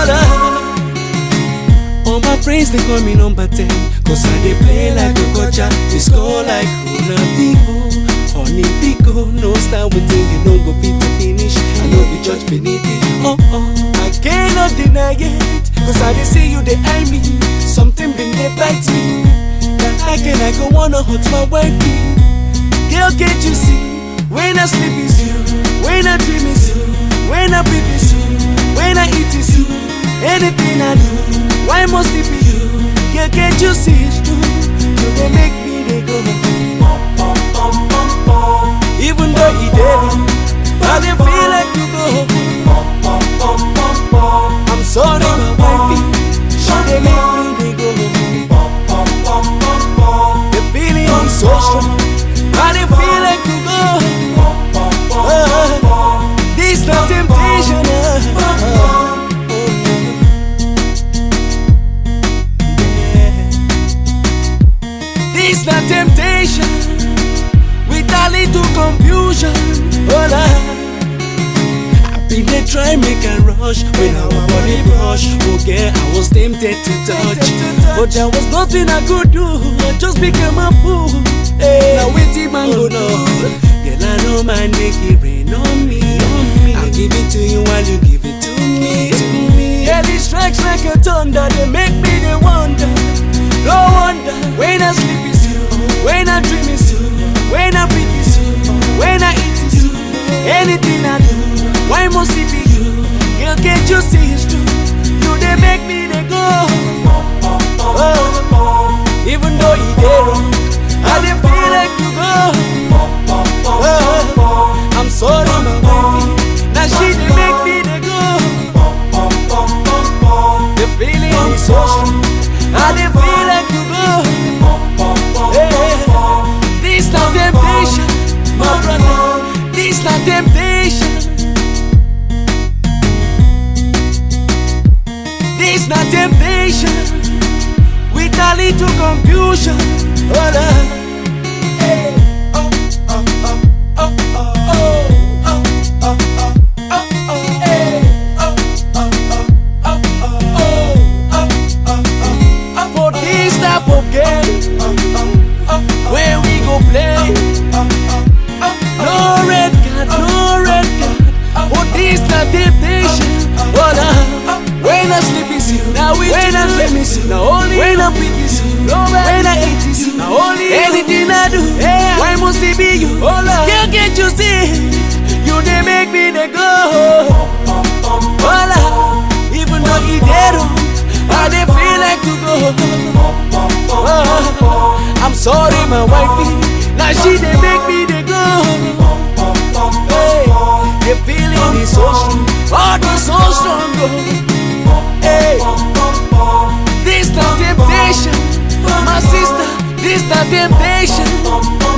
All my friends they call me number 10, cause I dey play like Okocha, they score like Ronaldinho. Honey Pico, no style within you no go fit to finish. I know the judge finity. I cannot deny it, cause I dey see you they eye me. Something been they bite me. That I go wanna hurt my wifey. Girl, can't you see? When I sleep is you, when I dream is you, when I breathe is you, when I eat is you. Anything I do, why must it be you? Girl, can't you see it's true? You they make me they go. Even though he did, I dey feel like to go. I'm sorry, my wifey, she dey make me they go. The feeling is so strong, I dey feel like to go. This not temptation. This not temptation. With a little confusion. I been there try make a rush when our body brush. Okay, I was tempted to touch, but there was nothing I could do. I just became a fool. Hey, now waiting man go now. Girl, I know my make it rain on me. I'll give it to you while you give it to me. Hell, it strikes like a thunder. They make me they wonder. No wonder when I sleep is you, when I dream is you, when I breathe is you, when I eat is you. Anything I do, why must it be you? Girl, can't you see it's true? You they make me they go. Even though you did wrong, I dey feel like to go. I'm sorry, my wifey, now she dey make me they go. The feeling is so strong, I dey feel like to go. This not temptation, my brother. This not temptation. This not temptation. With a little confusion. For this type of game, where we go play, no red card, no red card. For this not temptation. When I sleep is you, now when I dream is you, now only when I breathe is you, when I eat is you, now only anything I do, why must it be you? Girl, can't you see? You they make me they go. Even though he dead, I they feel like to go. I'm sorry, my wifey, now she they make me they go. The feeling is so strong, heart is so strong. Hey, this not temptation, my sister. This not temptation.